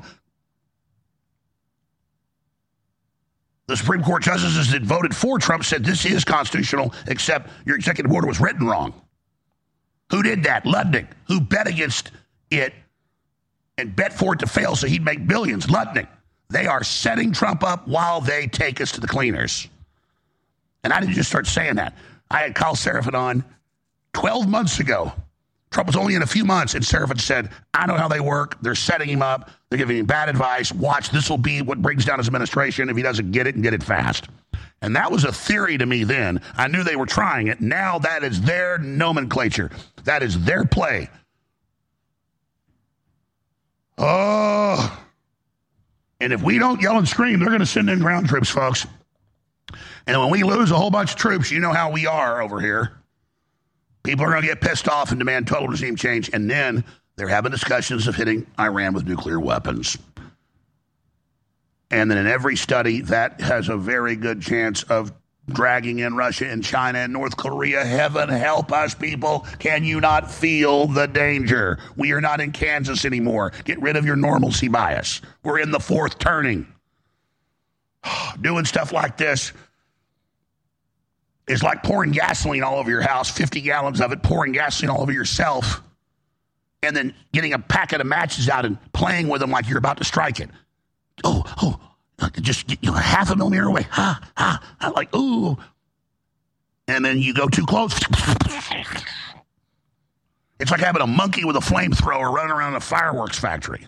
The Supreme Court justices that voted for Trump said this is constitutional, except your executive order was written wrong. Who did that? Lutnick, who bet against it and bet for it to fail so he'd make billions. Lutnick. They are setting Trump up while they take us to the cleaners. And I didn't just start saying that. I had Kyle Seraphin on twelve months ago. Trump was only in a few months, and Seraphin said, I know how they work. They're setting him up. They're giving him bad advice. Watch, this will be what brings down his administration if he doesn't get it and get it fast. And that was a theory to me then. I knew they were trying it. Now that is their nomenclature. That is their play. Oh. And if we don't yell and scream, they're going to send in ground troops, folks. And when we lose a whole bunch of troops, you know how we are over here. People are going to get pissed off and demand total regime change. And then they're having discussions of hitting Iran with nuclear weapons. And then in every study, that has a very good chance of dragging in Russia and China and North Korea. Heaven help us, people. Can you not feel the danger? We are not in Kansas anymore. Get rid of your normalcy bias. We're in the fourth turning. Doing stuff like this is like pouring gasoline all over your house, fifty gallons of it, pouring gasoline all over yourself, and then getting a packet of matches out and playing with them like you're about to strike it. Oh, oh, just you know, half a millimeter away. Ha, ha, ha, like, ooh. And then you go too close. It's like having a monkey with a flamethrower running around a fireworks factory.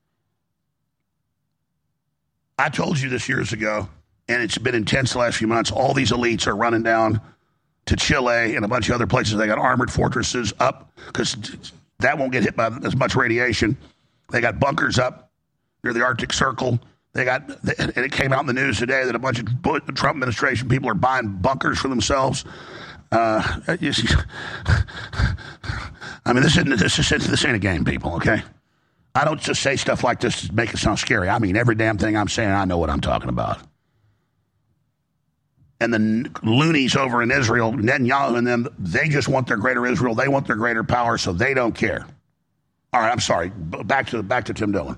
I told you this years ago, and it's been intense the last few months. All these elites are running down to Chile and a bunch of other places. They got armored fortresses up because that won't get hit by as much radiation. They got bunkers up near the Arctic Circle. They got, and it came out in the news today that a bunch of Trump administration people are buying bunkers for themselves. Uh, I mean, this isn't this, isn't, this ain't a game, people. Okay, I don't just say stuff like this to make it sound scary. I mean, every damn thing I'm saying, I know what I'm talking about. And the loonies over in Israel, Netanyahu and them, they just want their greater Israel. They want their greater power, so they don't care. All right, I'm sorry. Back to back to Tim Dillon.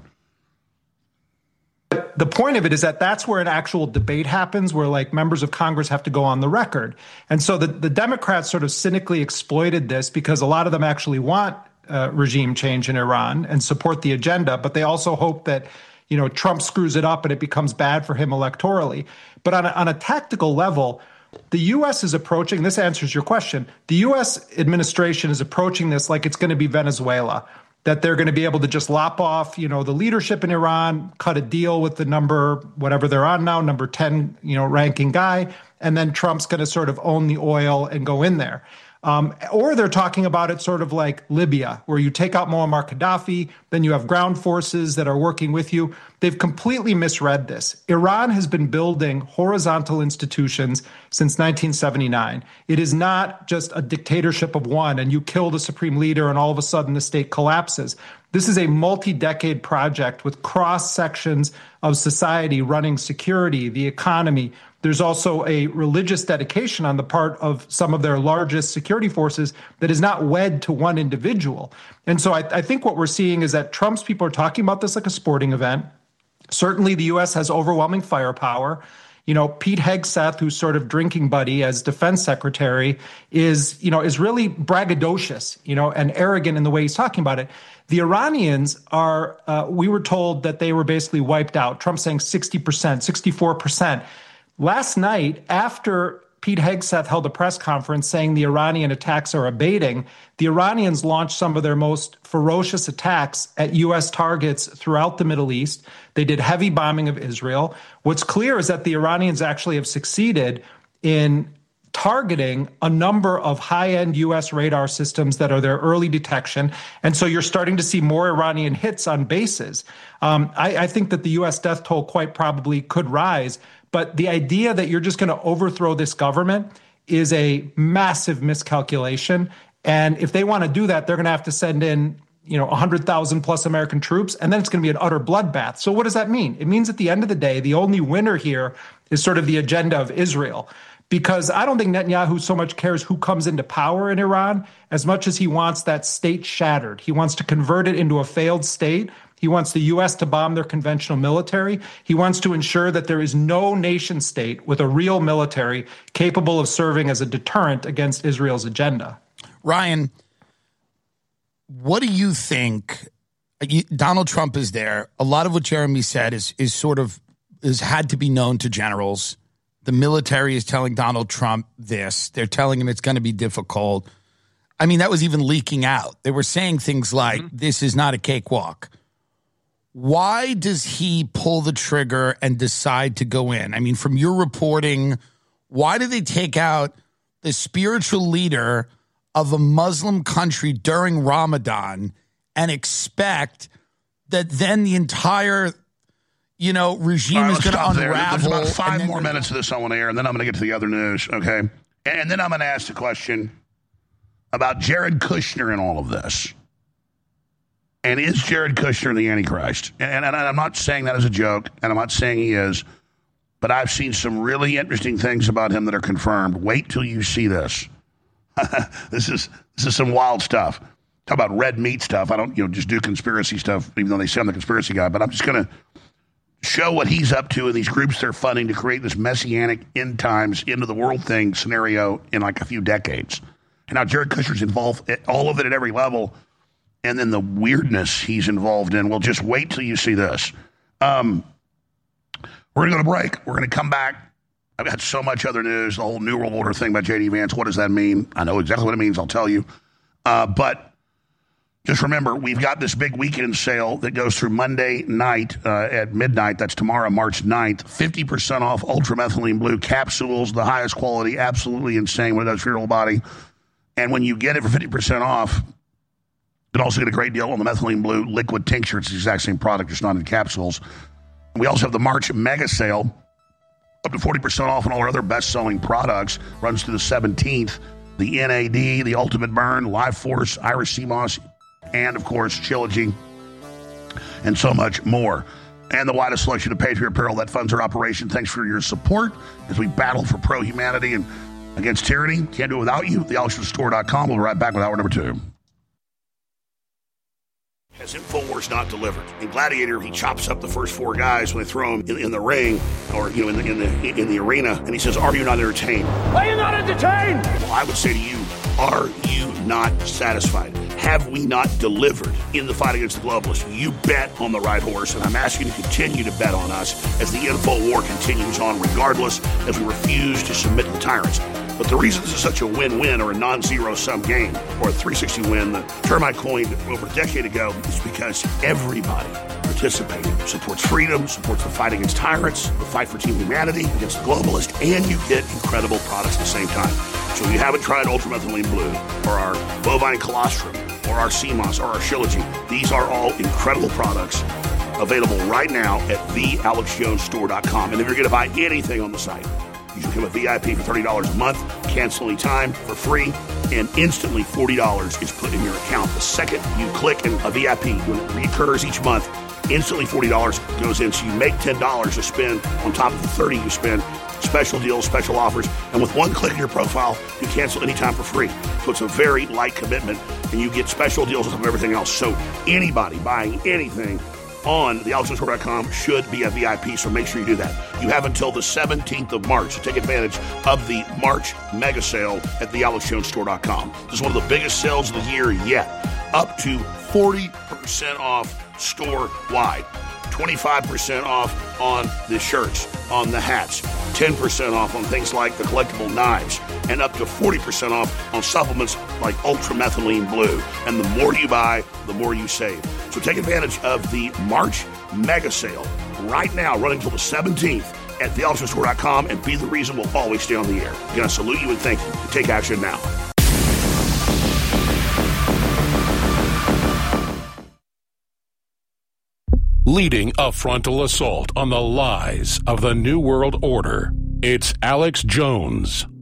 The point of it is that that's where an actual debate happens, where like members of Congress have to go on the record. And so the, the Democrats sort of cynically exploited this because a lot of them actually want uh, regime change in Iran and support the agenda, but they also hope that, you know, Trump screws it up and it becomes bad for him electorally. But on a, on a tactical level, the U S is approaching, this answers your question, the U S administration is approaching this like it's going to be Venezuela, that they're going to be able to just lop off, you know, the leadership in Iran, cut a deal with the number, whatever they're on now, number ten, you know, ranking guy, and then Trump's going to sort of own the oil and go in there. Um, or they're talking about it sort of like Libya, where you take out Muammar Gaddafi, then you have ground forces that are working with you. They've completely misread this. Iran has been building horizontal institutions since nineteen seventy-nine. It is not just a dictatorship of one and you kill the supreme leader and all of a sudden the state collapses. This is a multi-decade project with cross sections of society running security, the economy. There's also a religious dedication on the part of some of their largest security forces that is not wed to one individual. And so I, I think what we're seeing is that Trump's people are talking about this like a sporting event. Certainly the U S has overwhelming firepower. You know, Pete Hegseth, who's sort of drinking buddy as defense secretary, is, you know, is really braggadocious, you know, and arrogant in the way he's talking about it. The Iranians are, uh, we were told that they were basically wiped out. Trump saying sixty percent, sixty-four percent. Last night, after Pete Hegseth held a press conference saying the Iranian attacks are abating, the Iranians launched some of their most ferocious attacks at U S targets throughout the Middle East. They did heavy bombing of Israel. What's clear is that the Iranians actually have succeeded in targeting a number of high-end U S radar systems that are their early detection. And so you're starting to see more Iranian hits on bases. Um, I, I think that the U S death toll quite probably could rise. But the idea that you're just going to overthrow this government is a massive miscalculation. And if they want to do that, they're going to have to send in you know, one hundred thousand plus American troops, and then it's going to be an utter bloodbath. So what does that mean? It means at the end of the day, the only winner here is sort of the agenda of Israel. Because I don't think Netanyahu so much cares who comes into power in Iran as much as he wants that state shattered. He wants to convert it into a failed state. He wants the U S to bomb their conventional military. He wants to ensure that there is no nation state with a real military capable of serving as a deterrent against Israel's agenda. Ryan, what do you think? You, Donald Trump is there. A lot of what Jeremy said is is sort of is had to be known to generals. The military is telling Donald Trump this. They're telling him it's going to be difficult. I mean, that was even leaking out. They were saying things like, mm-hmm. this is not a cakewalk. Why does he pull the trigger and decide to go in? I mean, from your reporting, why do they take out the spiritual leader of a Muslim country during Ramadan and expect that then the entire, you know, regime right, is going to unravel? There's about five more minutes of this I want to air, and then I'm going to get to the other news, okay? And then I'm going to ask the question about Jared Kushner and all of this. And is Jared Kushner the Antichrist? And, and I'm not saying that as a joke, and I'm not saying he is, but I've seen some really interesting things about him that are confirmed. Wait till you see this. this is this is some wild stuff. Talk about red meat stuff. I don't, you know, just do conspiracy stuff, even though they say I'm the conspiracy guy, but I'm just going to show what he's up to in these groups they're funding to create this messianic end times, end of the world thing scenario in like a few decades. And now Jared Kushner's involved at all of it at every level. And then the weirdness he's involved in. Well, just wait till you see this. Um, we're going to go to break. We're going to come back. I've got so much other news, the whole New World Order thing about J D Vance. What does that mean? I know exactly what it means. I'll tell you. Uh, but just remember, we've got this big weekend sale that goes through Monday night uh, at midnight. That's tomorrow, March ninth. fifty percent off ultramethylene blue capsules, the highest quality, absolutely insane what it does for your whole body. And when you get it for fifty percent off, you can also get a great deal on the methylene blue liquid tincture. It's the exact same product, just not in capsules. We also have the March mega sale, up to forty percent off on all our other best-selling products. Runs through the seventeenth. The N A D, the Ultimate Burn, Live Force, Irish Sea Moss, and, of course, Trilogy, and so much more. And the widest selection of Patriot apparel that funds our operation. Thanks for your support as we battle for pro-humanity and against tyranny. Can't do it without you. the alex jones store dot com. We'll be right back with hour number two. Has InfoWars not delivered? In Gladiator, he chops up the first four guys when they throw him in, in the ring or, you know, in the, in the in the arena, and he says, "Are you not entertained?" Are you not entertained? Well, I would say to you, are you not satisfied? Have we not delivered in the fight against the globalists? You bet on the right horse, and I'm asking you to continue to bet on us as the info war continues on, regardless, as we refuse to submit to tyrants. But the reason this is such a win-win or a non-zero-sum game or a three sixty win, the term I coined over a decade ago, is because everybody participating supports freedom, supports the fight against tyrants, the fight for team humanity against the globalists, and you get incredible products at the same time. So if you haven't tried ultramethylene blue or our bovine colostrum or our C M O S or our Trilogy, these are all incredible products available right now at the alex jones store dot com. And if you're going to buy anything on the site, you should become a V I P for thirty dollars a month, cancel any time for free, and instantly forty dollars is put in your account. The second you click in a V I P, when it recurs each month, instantly forty dollars goes in, so you make ten dollars to spend on top of the thirty dollars you spend. Special deals, special offers, and with one click in your profile, you cancel anytime for free. So it's a very light commitment, and you get special deals on top of everything else. So anybody buying anything on the alex jones store dot com should be a V I P, so make sure you do that. You have until the seventeenth of March to take advantage of the March mega sale at the alex jones store dot com. This is one of the biggest sales of the year yet. Up to forty percent off store-wide. twenty-five percent off on the shirts, on the hats, ten percent off on things like the collectible knives, and up to forty percent off on supplements like ultramethylene blue. And the more you buy, the more you save. So take advantage of the March mega sale right now, running until the seventeenth at the alex jones store dot com, and be the reason we'll always stay on the air. Again, I salute you and thank you. Take action now. Leading a frontal assault on the lies of the New World Order, it's Alex Jones.